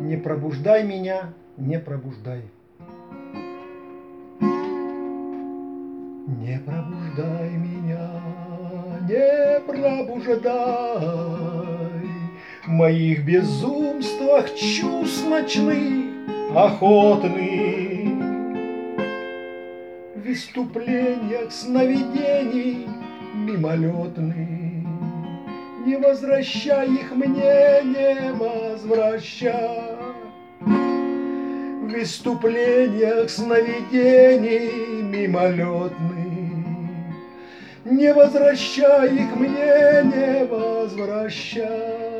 Не пробуждай меня, не пробуждай. Не пробуждай меня, не пробуждай. В моих безумствах чувств ночных охотных, в выступлениях сновидений мимолетных. Не возвращай их мне, не возвращай. В выступлениях сновидений мимолетных. Не возвращай их мне, не возвращай.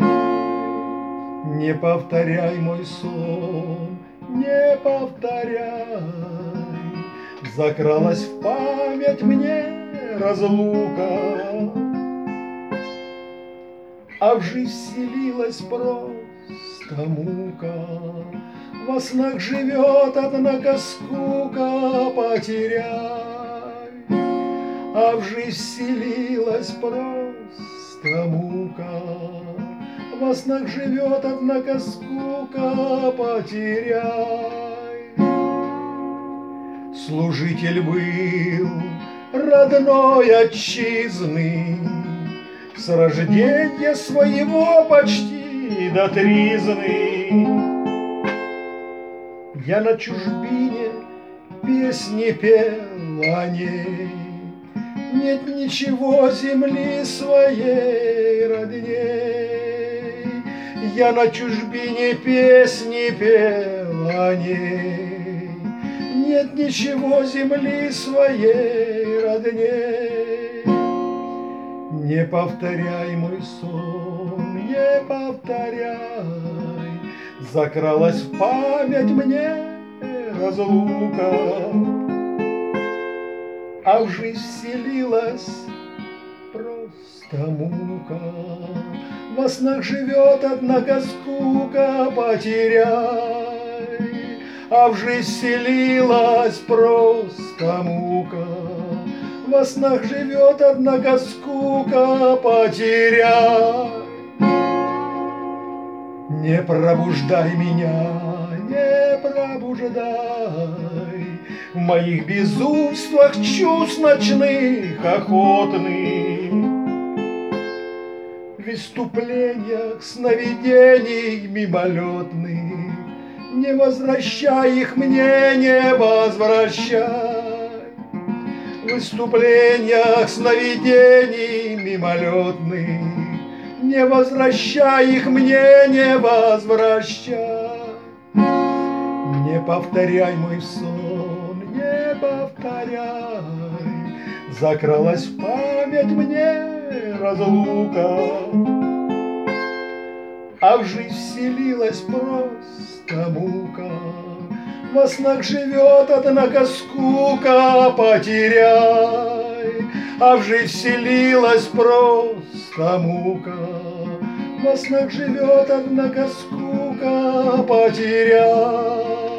Не повторяй мой сон, не повторяй. Закралась в память мне разлука, а в жизнь вселилась просто мука. Во снах живет, однако, скука, потеряй. А в жизнь вселилась просто мука. Во снах живет, однако, скука, потеряй. Служитель был родной отчизны, с рождения своего почти до тризны. Я на чужбине песни пел о ней. Нет ничего земли своей родней. Я на чужбине песни пел о ней. Нет ничего земли своей родней. Не повторяй мой сон, не повторяй. Закралась в память мне разлука, а в жизнь вселилась просто мука. Во снах живет, однако, скука, потеряй. А в жизнь вселилась просто мука. Во снах живет, однако, скука, потеряй. Не пробуждай меня, не пробуждай. В моих безумствах чувств ночных охотных, в выступлениях сновидений мимолетных. Не возвращай их мне, не возвращай. В выступлениях сновидений мимолетных. Не возвращай их мне, не возвращай. Не повторяй мой сон, не повторяй. Закралась в память мне разлука, а в жизнь вселилась просто мука. Во снах живет, однако, скука, потеряй. А в жизнь вселилась просто мука. Во снах живет, однако, скука, потеряй.